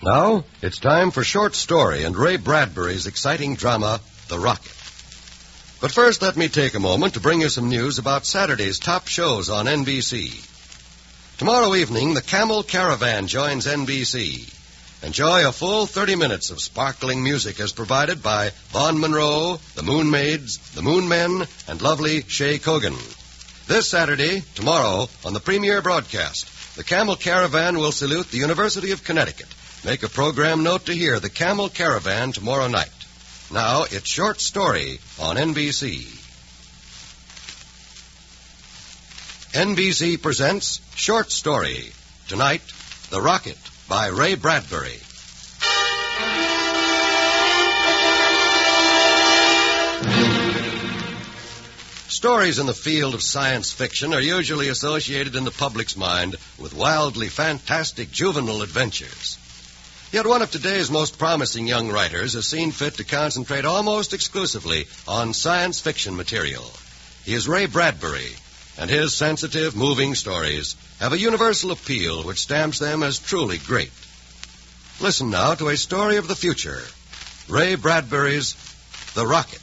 Now, it's time for Short Story and Ray Bradbury's exciting drama, The Rocket. But first, let me take a moment to bring you some news about Saturday's top shows on NBC. Tomorrow evening, the Camel Caravan joins NBC. Enjoy a full 30 minutes of sparkling music as provided by Vaughn Monroe, the Moon Maids, the Moon Men, and lovely Shay Kogan. This Saturday, tomorrow, on the premiere broadcast, the Camel Caravan will salute the University of Connecticut. Make a program note to hear the Camel Caravan tomorrow night. Now, it's Short Story on NBC. NBC presents Short Story. Tonight, The Rocket by Ray Bradbury. Stories in the field of science fiction are usually associated in the public's mind with wildly fantastic juvenile adventures. Yet one of today's most promising young writers has seen fit to concentrate almost exclusively on science fiction material. He is Ray Bradbury, and his sensitive, moving stories have a universal appeal which stamps them as truly great. Listen now to a story of the future, Ray Bradbury's The Rocket.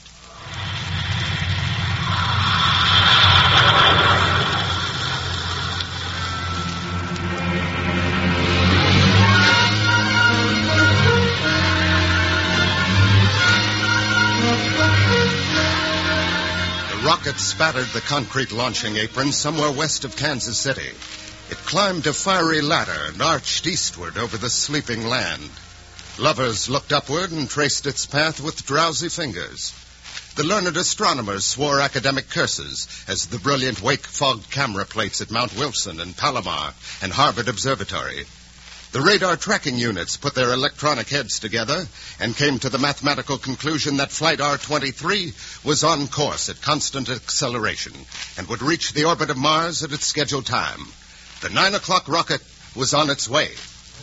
Rocket spattered the concrete launching apron somewhere west of Kansas City. It climbed a fiery ladder and arched eastward over the sleeping land. Lovers looked upward and traced its path with drowsy fingers. The learned astronomers swore academic curses as the brilliant wake-fogged camera plates at Mount Wilson and Palomar and Harvard Observatory. The radar tracking units put their electronic heads together and came to the mathematical conclusion that Flight R-23 was on course at constant acceleration and would reach the orbit of Mars at its scheduled time. The 9 o'clock rocket was on its way.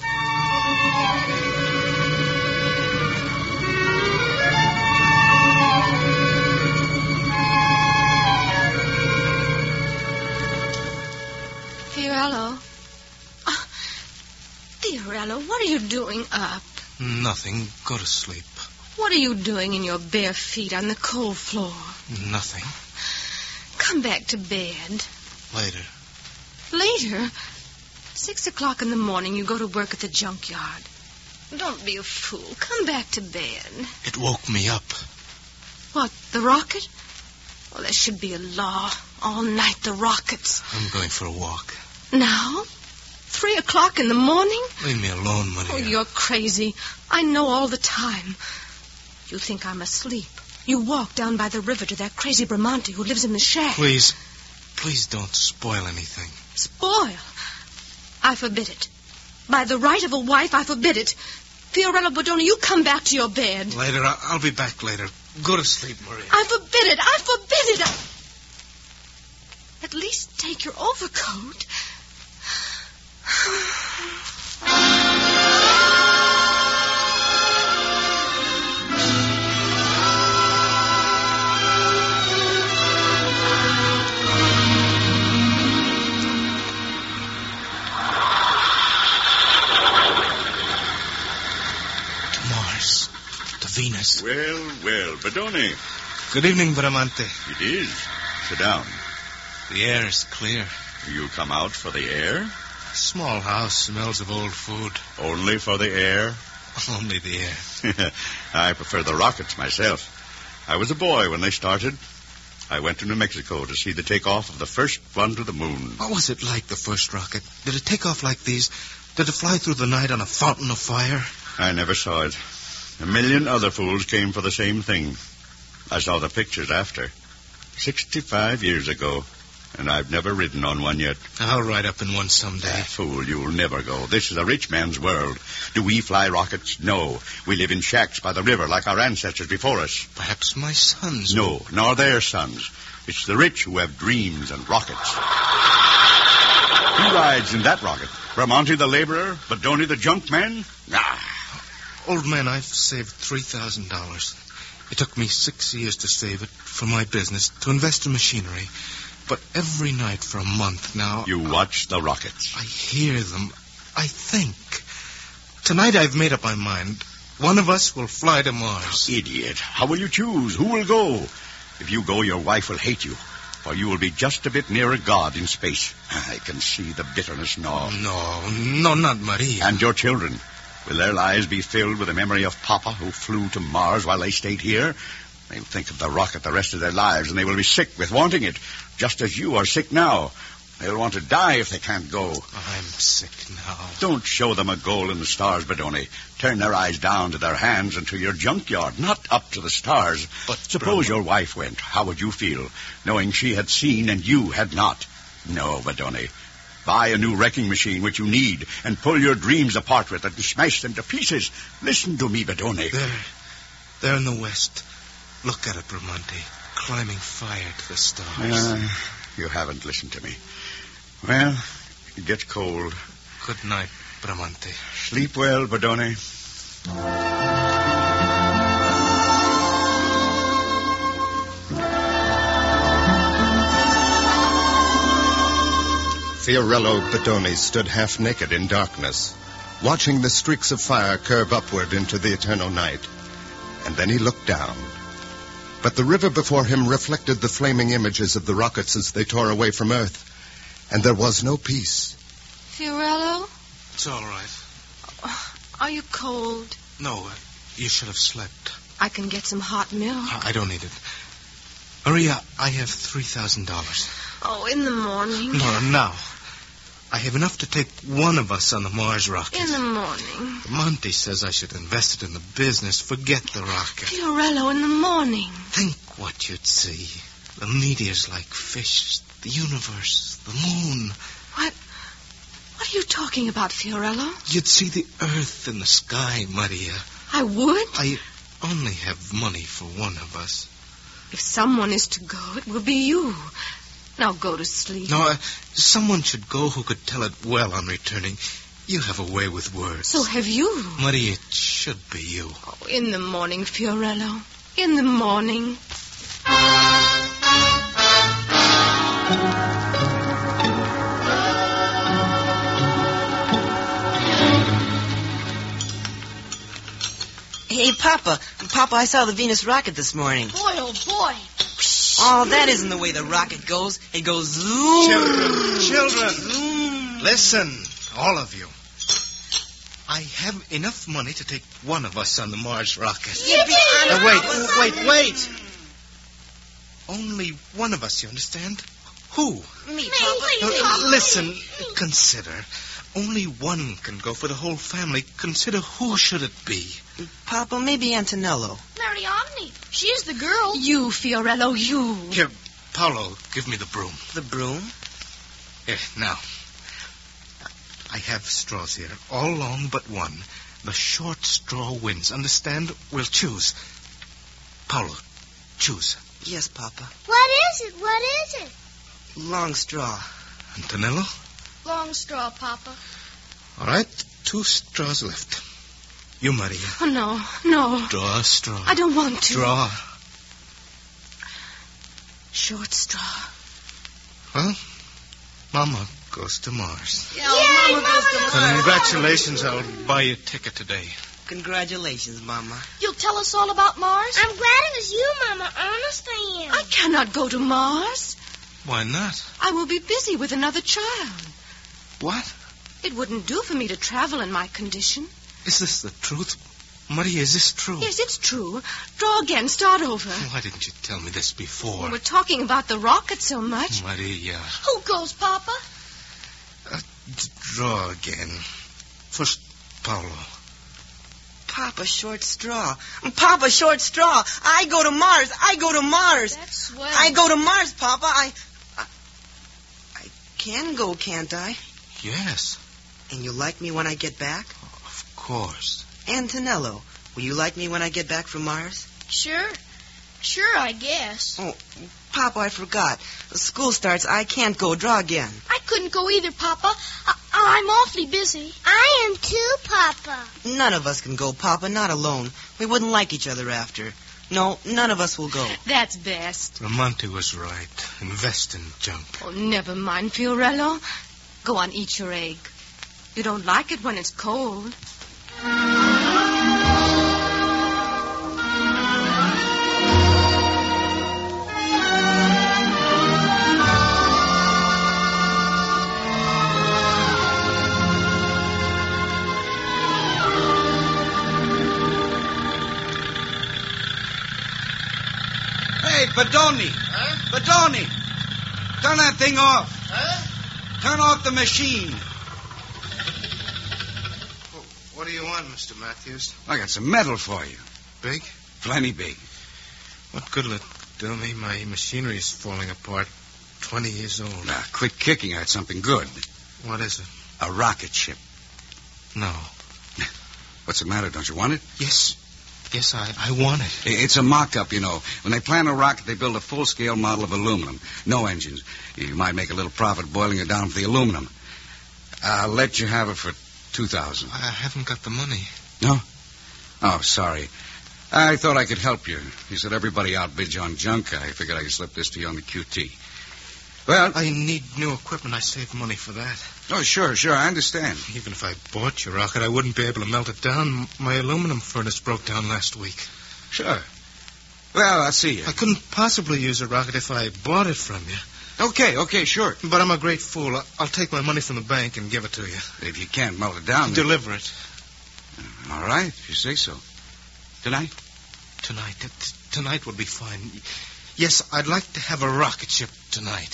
Fiorello. Fiorello, what are you doing up? Nothing. Go to sleep. What are you doing in your bare feet on the cold floor? Nothing. Come back to bed. Later. Later? 6 o'clock in the morning, you go to work at the junkyard. Don't be a fool. Come back to bed. It woke me up. What, the rocket? Well, there should be a law. All night, the rockets. I'm going for a walk. Now? 3 o'clock in the morning? Leave me alone, Maria. Oh, you're crazy. I know all the time. You think I'm asleep. You walk down by the river to that crazy Bramante who lives in the shack. Please don't spoil anything. Spoil? I forbid it. By the right of a wife, I forbid it. Fiorello Bodoni, you come back to your bed. Later. I'll be back later. Go to sleep, Maria. I forbid it. I forbid it. At least take your overcoat. To Mars. To Venus. Well, Bodoni. Good evening, Bramante. It is. Sit down. The air is clear. You come out for the air? Small house smells of old food. Only for the air? Only the air. I prefer the rockets myself. I was a boy when they started. I went to New Mexico to see the takeoff of the first one to the moon. What was it like, the first rocket? Did it take off like these? Did it fly through the night on a fountain of fire? I never saw it. A million other fools came for the same thing. I saw the pictures after. 65 years ago. And I've never ridden on one yet. I'll ride up in one someday. Fool, you'll never go. This is a rich man's world. Do we fly rockets? No. We live in shacks by the river like our ancestors before us. Perhaps my sons. No, nor their sons. It's the rich who have dreams and rockets. Who rides in that rocket? Bramante the laborer? Bodoni the junk man? Old man, I've saved $3,000. It took me 6 years to save it for my business, to invest in machinery. But every night for a month now... You watch the rockets. I hear them. I think. Tonight I've made up my mind. One of us will fly to Mars. Idiot. How will you choose? Who will go? If you go, your wife will hate you. For you will be just a bit nearer God in space. I can see the bitterness now. No, not Maria. And your children. Will their lives be filled with the memory of Papa, who flew to Mars while they stayed here? They'll think of the rocket the rest of their lives, and they will be sick with wanting it, just as you are sick now. They'll want to die if they can't go. I'm sick now. Don't show them a goal in the stars, Bedoni. Turn their eyes down to their hands and to your junkyard, not up to the stars. But suppose your wife went. How would you feel, knowing she had seen and you had not? No, Bedoni. Buy a new wrecking machine, which you need, and pull your dreams apart with it and smash them to pieces. Listen to me, Bedoni. There in the west. Look at it, Bramante. Climbing fire to the stars. You haven't listened to me. Well, it gets cold. Good night, Bramante. Sleep well, Bedoni. Fiorello Bedoni stood half naked in darkness, watching the streaks of fire curve upward into the eternal night. And then he looked down. But the river before him reflected the flaming images of the rockets as they tore away from Earth. And there was no peace. Fiorello? It's all right. Are you cold? No, you should have slept. I can get some hot milk. I don't need it. Maria, I have $3,000. Oh, in the morning. No, now. I have enough to take one of us on the Mars rocket. In the morning. Monty says I should invest it in the business. Forget the rocket. Fiorello, in the morning. Think what you'd see. The meteors like fish, the universe, the moon. What are you talking about, Fiorello? You'd see the earth and the sky, Maria. I would? I only have money for one of us. If someone is to go, it will be you. Now go to sleep. No, someone should go who could tell it well on returning. You have a way with words. So have you. Maria, it should be you. Oh, in the morning, Fiorello. In the morning. Hey, Papa. Papa, I saw the Venus rocket this morning. Boy, oh, boy. Oh, that isn't the way the rocket goes. It goes zoom. Children, listen, all of you. I have enough money to take one of us on the Mars rocket. Wait. Only one of us, you understand? Who? Me, Papa. Listen, consider. Only one can go for the whole family. Consider who should it be? Papa, maybe Antonello. Mariamne. She's the girl. You, Fiorello, you. Here, Paolo, give me the broom. The broom? Here, now. I have straws here, all long but one. The short straw wins. Understand? We'll choose. Paolo, choose. Yes, Papa. What is it? Long straw. Antonello? Long straw, Papa. All right, 2 straws left. You, Maria. Oh, no. Draw a straw. I don't want to. Draw. Short straw. Well, Mama goes to Mars. Yeah, Mama goes to Mars. Congratulations, I'll buy you a ticket today. Congratulations, Mama. You'll tell us all about Mars? I'm glad it was you, Mama. Honest I am. I cannot go to Mars. Why not? I will be busy with another child. What? It wouldn't do for me to travel in my condition. Is this the truth? Maria, is this true? Yes, it's true. Draw again. Start over. Why didn't you tell me this before? We were talking about the rocket so much. Maria. Who goes, Papa? Draw again. First, Paolo. Papa, short straw. Papa, short straw. I go to Mars. That's swell. I go to Mars, Papa. I can go, can't I? Yes. And you'll like me when I get back? Of course. Antonello, will you like me when I get back from Mars? Sure, I guess. Oh, Papa, I forgot. School starts. I can't go. Draw again. I couldn't go either, Papa. I'm awfully busy. I am too, Papa. None of us can go, Papa, not alone. We wouldn't like each other after. No, none of us will go. That's best. Ramonte was right. Invest in junk. Oh, never mind, Fiorello. Go on, eat your egg. You don't like it when it's cold. Hey, Badoni. Huh? Badoni. Turn that thing off. Huh? Turn off the machine. What do you want, Mr. Matthews? I got some metal for you. Big? Plenty big. What good will it do me? My machinery is falling apart. 20 years old. Now, quit kicking. I got something good. What is it? A rocket ship. No. What's the matter? Don't you want it? Yes. Yes, I want it. It's a mock-up, you know. When they plan a rocket, they build a full-scale model of aluminum. No engines. You might make a little profit boiling it down for the aluminum. I'll let you have it for $2,000. I haven't got the money. No? Oh, sorry. I thought I could help you. You said everybody outbids you on junk. I figured I could slip this to you on the QT. Well, I need new equipment. I saved money for that. Oh, sure, I understand. Even if I bought your rocket, I wouldn't be able to melt it down. My aluminum furnace broke down last week. Sure. Well, I'll see you. I couldn't possibly use a rocket if I bought it from you. Okay, sure. But I'm a great fool. I'll take my money from the bank and give it to you. If you can't melt it down... Deliver it. All right, if you say so. Tonight? Tonight would be fine. Yes, I'd like to have a rocket ship tonight.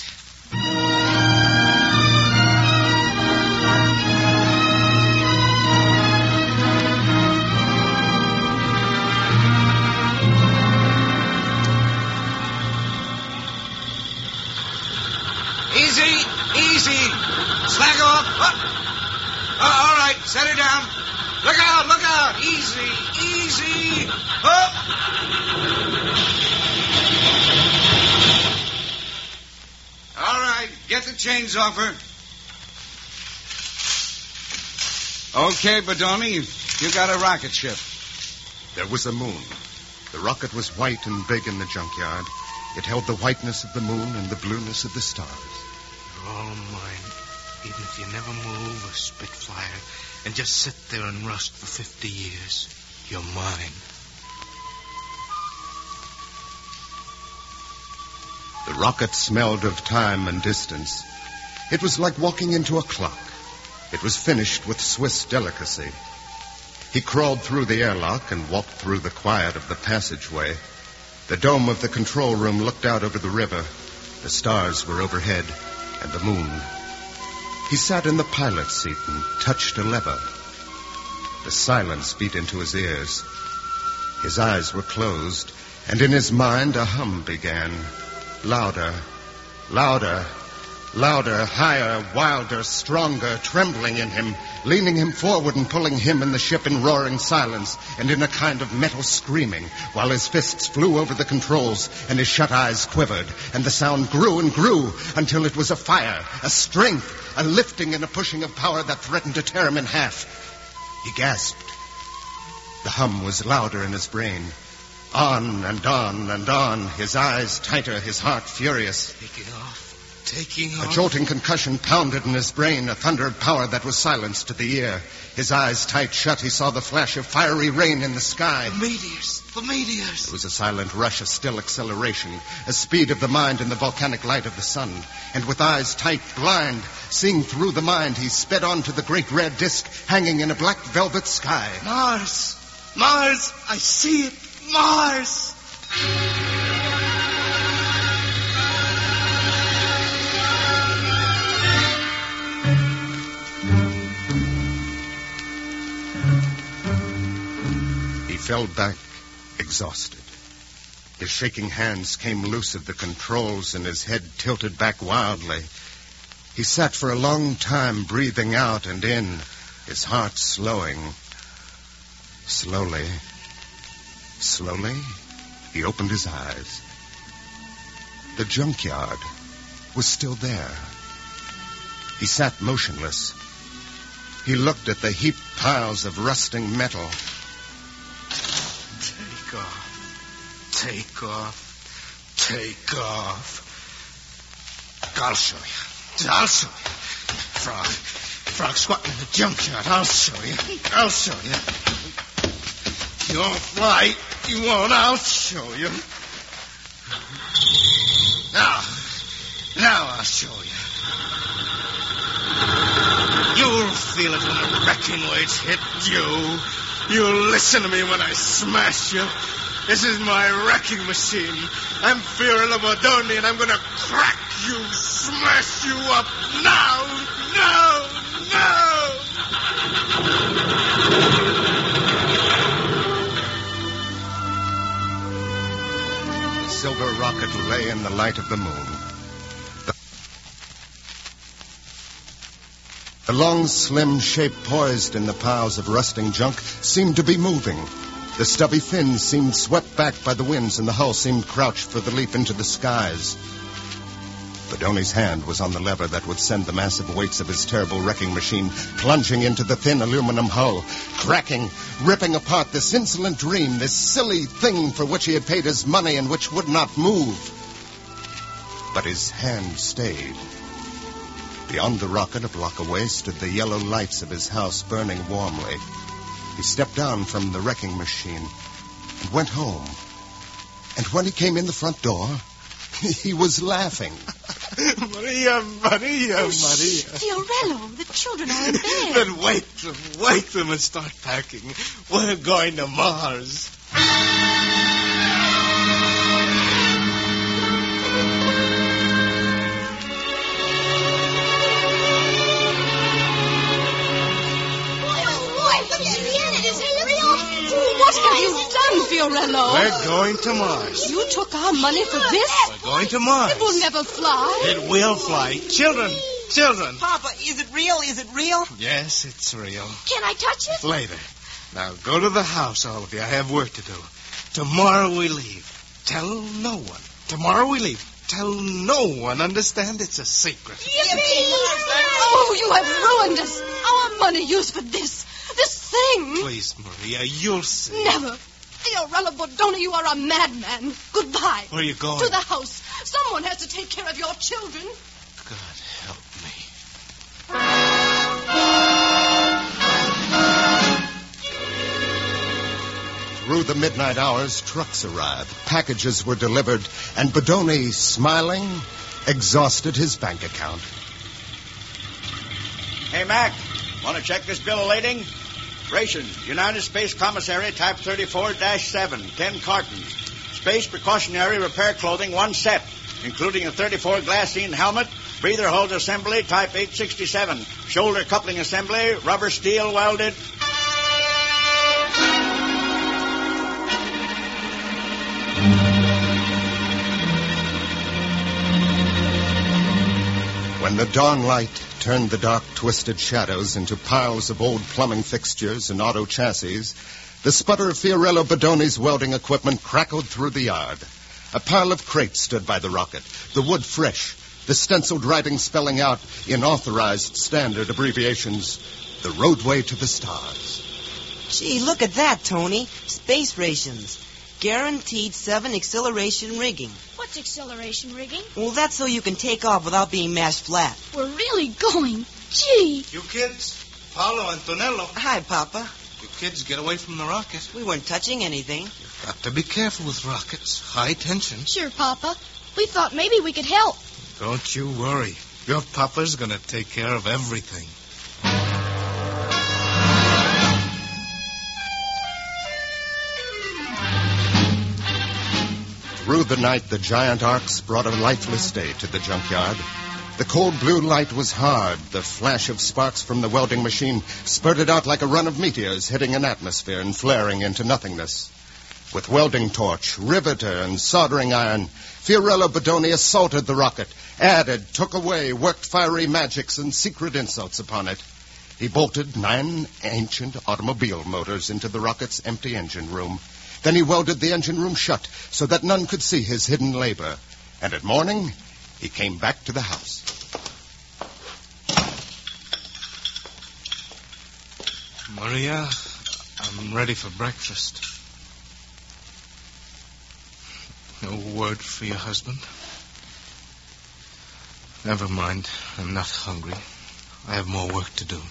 Easy. Slack off. All right, set her down. Look out. Easy. Up. All right, get the chains off her. Okay, Badoni, you got a rocket ship. There was a moon. The rocket was white and big in the junkyard. It held the whiteness of the moon and the blueness of the stars. You're all mine, even if you never move a Spitfire and just sit there and rust for 50 years. You're mine. The rocket smelled of time and distance. It was like walking into a clock. It was finished with Swiss delicacy. He crawled through the airlock and walked through the quiet of the passageway. The dome of the control room looked out over the river. The stars were overhead, and the moon. He sat in the pilot's seat and touched a lever. The silence beat into his ears. His eyes were closed, and in his mind a hum began. Louder, higher, wilder, stronger, trembling in him, leaning him forward and pulling him and the ship in roaring silence and in a kind of metal screaming, while his fists flew over the controls and his shut eyes quivered, and the sound grew and grew until it was a fire, a strength, a lifting and a pushing of power that threatened to tear him in half. He gasped. The hum was louder in his brain. On and on and on, his eyes tighter, his heart furious. Taking off. A jolting concussion pounded in his brain, a thunder of power that was silence to the ear. His eyes tight shut, he saw the flash of fiery rain in the sky. The meteors. It was a silent rush of still acceleration, a speed of the mind in the volcanic light of the sun. And with eyes tight, blind, seeing through the mind, he sped on to the great red disk hanging in a black velvet sky. Mars, I see it. Mars! He fell back, exhausted. His shaking hands came loose of the controls and his head tilted back wildly. He sat for a long time, breathing out and in, his heart slowing. Slowly, he opened his eyes. The junkyard was still there. He sat motionless. He looked at the heaped piles of rusting metal. Take off. I'll show you. Frog squatting in the junkyard. I'll show you. You won't fly. You won't. I'll show you. Now I'll show you. You'll feel it when the wrecking waves hit you. You'll listen to me when I smash you. This is my wrecking machine. I'm Fiorello Bodoni, and I'm going to crack you, smash you up now. The silver rocket lay in the light of the moon. The long, slim shape poised in the piles of rusting junk seemed to be moving. The stubby fins seemed swept back by the winds, and the hull seemed crouched for the leap into the skies. Bodoni's hand was on the lever that would send the massive weights of his terrible wrecking machine plunging into the thin aluminum hull, cracking, ripping apart this insolent dream, this silly thing for which he had paid his money and which would not move. But his hand stayed. Beyond the rocket, a block away, stood the yellow lights of his house burning warmly. He stepped down from the wrecking machine and went home. And when he came in the front door, he was laughing. Maria. Fiorello, the children are in bed. Then wake them and start packing. We're going to Mars. What have you done, Fiorello? We're going to Mars. You took our money for this? We're going to Mars. It will never fly. It will fly. Children. Papa, is it real? Yes, it's real. Can I touch it? Later. Now go to the house, all of you. I have work to do. Tomorrow we leave. Tell no one. Tomorrow we leave. Tell no one. Understand? It's a secret. Oh, you have ruined us. Our money used for this thing. Please, Maria, you'll see. Never. Fiorello Bodoni, you are a madman. Goodbye. Where are you going? To the house. Someone has to take care of your children. God help me. Through the midnight hours, trucks arrived, packages were delivered, and Bodoni, smiling, exhausted his bank account. Hey, Mac, want to check this bill of lading? Rations, United Space Commissary, type 34-7, 10 cartons. Space precautionary repair clothing, 1 set, including a 34 glassine helmet, breather hose assembly, type 867, shoulder coupling assembly, rubber steel welded. When the dawn light turned the dark, twisted shadows into piles of old plumbing fixtures and auto chassis, the sputter of Fiorello Bodoni's welding equipment crackled through the yard. A pile of crates stood by the rocket, the wood fresh, the stenciled writing spelling out in authorized standard abbreviations, the roadway to the stars. Gee, look at that, Tony. Space rations. Guaranteed 7 acceleration rigging. What's acceleration rigging? Well, that's so you can take off without being mashed flat. We're really going. Gee. You kids, Paolo, Antonello. Hi, Papa. You kids get away from the rocket. We weren't touching anything. You've got to be careful with rockets. High tension. Sure, Papa. We thought maybe we could help. Don't you worry. Your papa's going to take care of everything. Through the night, the giant arcs brought a lifeless day to the junkyard. The cold blue light was hard. The flash of sparks from the welding machine spurted out like a run of meteors hitting an atmosphere and flaring into nothingness. With welding torch, riveter, and soldering iron, Fiorello Bodoni assaulted the rocket, added, took away, worked fiery magics and secret insults upon it. He bolted 9 ancient automobile motors into the rocket's empty engine room. Then he welded the engine room shut so that none could see his hidden labor. And at morning, he came back to the house. Maria, I'm ready for breakfast. No word for your husband? Never mind. I'm not hungry. I have more work to do.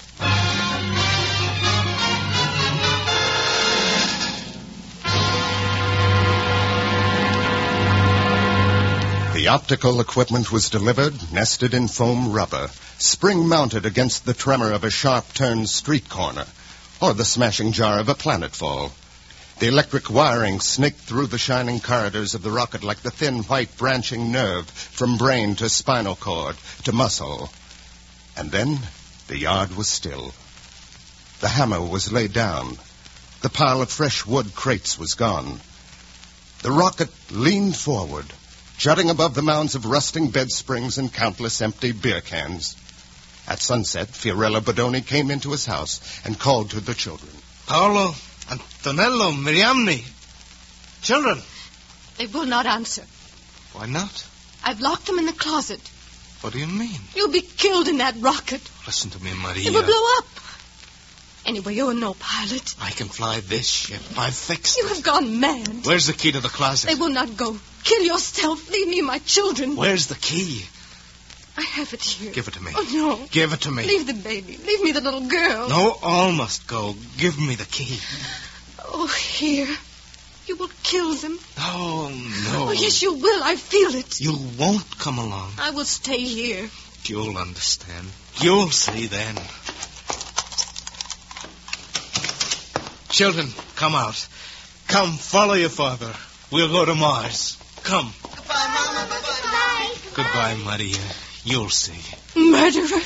The optical equipment was delivered, nested in foam rubber, spring-mounted against the tremor of a sharp-turned street corner, or the smashing jar of a planetfall. The electric wiring snaked through the shining corridors of the rocket like the thin white branching nerve from brain to spinal cord to muscle. And then the yard was still. The hammer was laid down. The pile of fresh wood crates was gone. The rocket leaned forward, jutting above the mounds of rusting bed springs and countless empty beer cans. At sunset, Fiorello Bodoni came into his house and called to the children. Paolo, Antonello, Miriamne. Children. They will not answer. Why not? I've locked them in the closet. What do you mean? You'll be killed in that rocket. Listen to me, Maria. It will blow up. Anyway, you're no pilot. I can fly this ship. I've fixed You it. have gone mad. Where's the key to the closet? They will not go. Kill yourself. Leave me my children. Where's the key? I have it here. Give it to me. Oh, no. Give it to me. Leave the baby. Leave me the little girl. No, all must go. Give me the key. Oh, here. You will kill them. Oh, no. Oh, yes, you will. I feel it. You won't come along. I will stay here. You'll understand. You'll see then. Children, come out. Come, follow your father. We'll go to Mars. Come. Goodbye, Mama. Goodbye. Goodbye, Maria. You'll see. Murderer.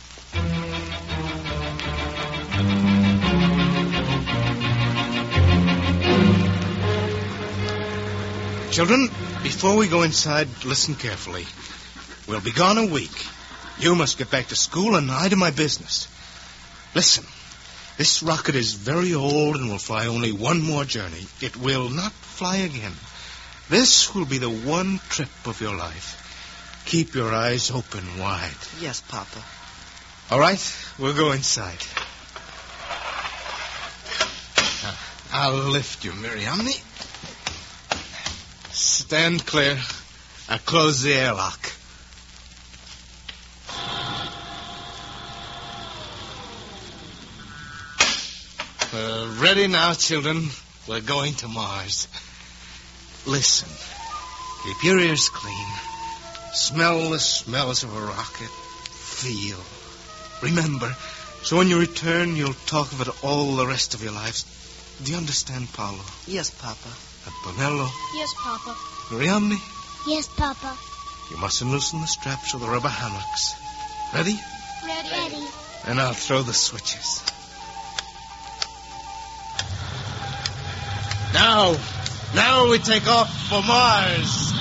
Children, before we go inside, listen carefully. We'll be gone a week. You must get back to school and I to my business. Listen, this rocket is very old and will fly only one more journey. It will not fly again. This will be the one trip of your life. Keep your eyes open wide. Yes, Papa. All right, we'll go inside. Now, I'll lift you, Miriamne. Stand clear. I'll close the airlock. Ready now, children. We're going to Mars. Listen. Keep your ears clean. Smell the smells of a rocket. Feel. Remember. So when you return, you'll talk of it all the rest of your lives. Do you understand, Paolo? Yes, Papa. Antonello? Yes, Papa. Miriamne? Yes, Papa. You mustn't loosen the straps of the rubber hammocks. Ready? Ready. And I'll throw the switches. Now we take off for Mars.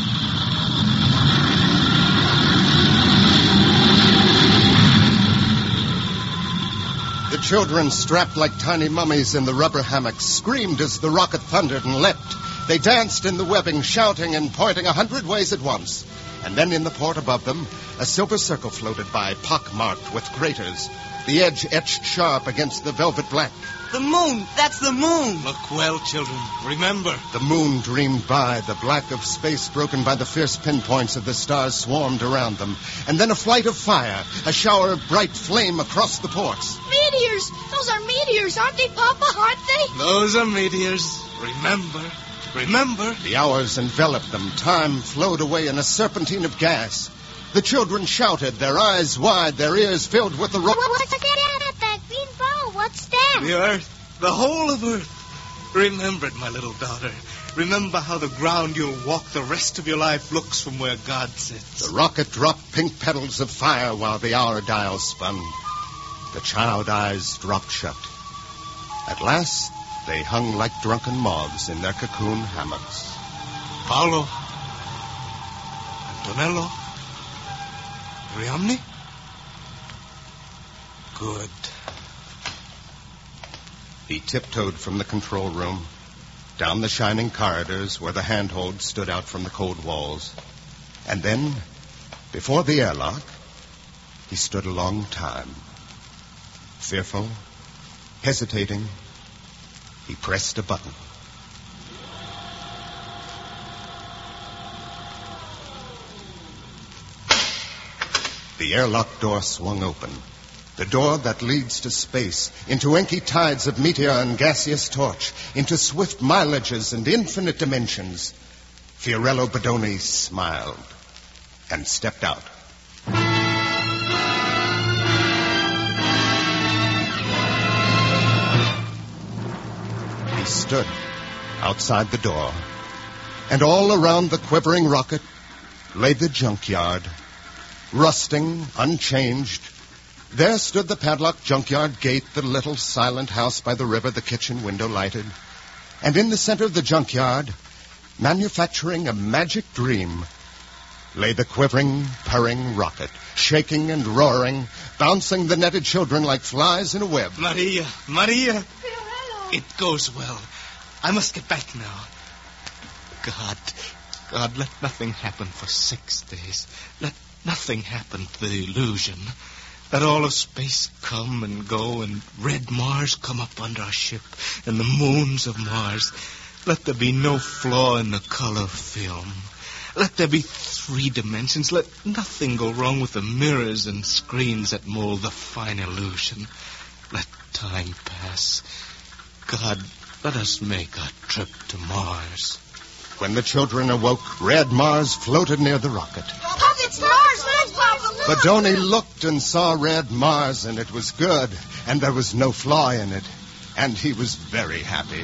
The children, strapped like tiny mummies in the rubber hammocks, screamed as the rocket thundered and leapt. They danced in the webbing, shouting and pointing 100 ways at once. And then in the port above them, a silver circle floated by, pock-marked with craters, the edge etched sharp against the velvet black. The moon! That's the moon! Look well, children. Remember. The moon dreamed by, the black of space broken by the fierce pinpoints of the stars swarmed around them. And then a flight of fire, a shower of bright flame across the ports. Meteors! Those are meteors, aren't they, Papa? Aren't they? Those are meteors. Remember. The hours enveloped them. Time flowed away in a serpentine of gas. The children shouted, their eyes wide, their ears filled with the... What's that green ball? What's that? The Earth. The whole of Earth. Remember it, my little daughter. Remember how the ground you'll walk the rest of your life looks from where God sits. The rocket dropped pink petals of fire while the hour dial spun. The child eyes dropped shut. At last, they hung like drunken moths in their cocoon hammocks. Paolo. Antonello. Miriamne? Good. He tiptoed from the control room, down the shining corridors where the handholds stood out from the cold walls. And then, before the airlock, he stood a long time. Fearful, hesitating, he pressed a button. The airlock door swung open. The door that leads to space, into inky tides of meteor and gaseous torch, into swift mileages and infinite dimensions. Fiorello Bodoni smiled and stepped out. He stood outside the door. And all around the quivering rocket lay the junkyard, rusting, unchanged. There stood the padlocked junkyard gate, the little silent house by the river, the kitchen window lighted. And in the center of the junkyard, manufacturing a magic dream, lay the quivering, purring rocket, shaking and roaring, bouncing the netted children like flies in a web. Maria! It goes well. I must get back now. God, let nothing happen for 6 days. Let nothing happen to the illusion. Let all of space come and go, and red Mars come up under our ship, and the moons of Mars. Let there be no flaw in the color film. Let there be 3 dimensions. Let nothing go wrong with the mirrors and screens that mold the fine illusion. Let time pass. God, let us make our trip to Mars. When the children awoke, red Mars floated near the rocket. Papa, it's Mars! Look, Papa, look! Badoni looked and saw red Mars, and it was good, and there was no flaw in it, and he was very happy.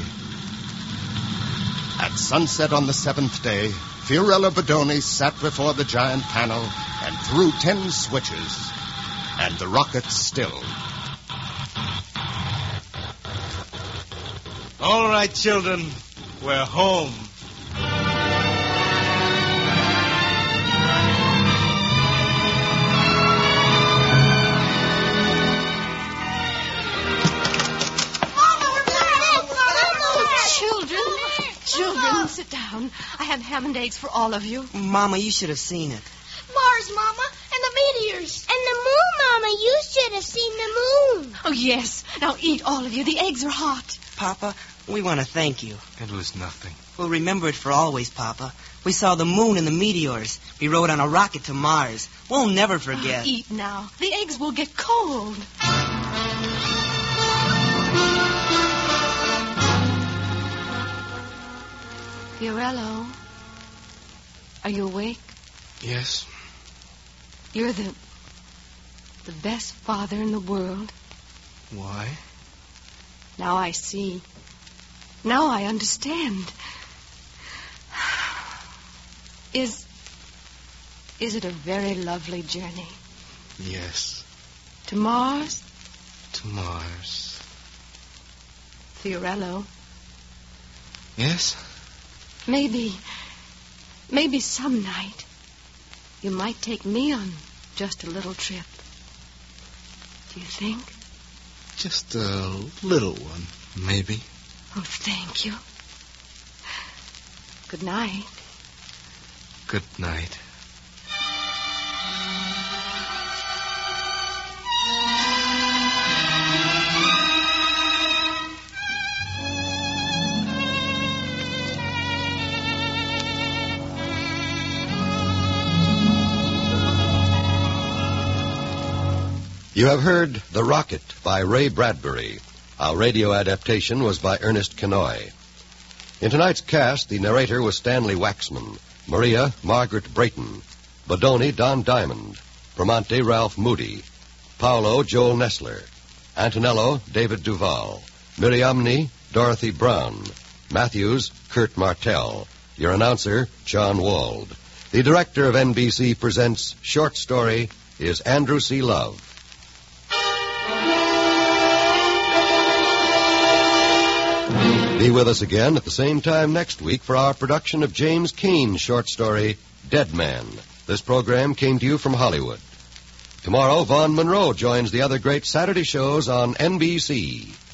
At sunset on the 7th day, Fiorello Badoni sat before the giant panel and threw 10 switches, and the rocket stilled. All right, children, we're home. Children, sit down. I have ham and eggs for all of you. Mama, you should have seen it. Mars, Mama, and the meteors. And the moon, Mama. You should have seen the moon. Oh, yes. Now eat, all of you. The eggs are hot. Papa, we want to thank you. It was nothing. We'll remember it for always, Papa. We saw the moon and the meteors. We rode on a rocket to Mars. We'll never forget. Oh, eat now. The eggs will get cold. Fiorello, are you awake? Yes. You're the best father in the world. Why? Now I see. Now I understand. Is it a very lovely journey? Yes. To Mars? To Mars. Fiorello, Yes? maybe some night you might take me on just a little trip. Do you think? Just a little one, maybe. Oh, thank you. Good night. Good night. You have heard The Rocket by Ray Bradbury. Our radio adaptation was by Ernest Kenoy. In tonight's cast, the narrator was Stanley Waxman, Maria, Margaret Brayton, Badoni, Don Diamond, Bramante, Ralph Moody, Paolo, Joel Nessler, Antonello, David Duval, Miriamni, Dorothy Brown, Matthews, Kurt Martell, your announcer, John Wald. The director of NBC Presents Short Story is Andrew C. Love. Be with us again at the same time next week for our production of James Cain's short story, Dead Man. This program came to you from Hollywood. Tomorrow, Vaughn Monroe joins the other great Saturday shows on NBC.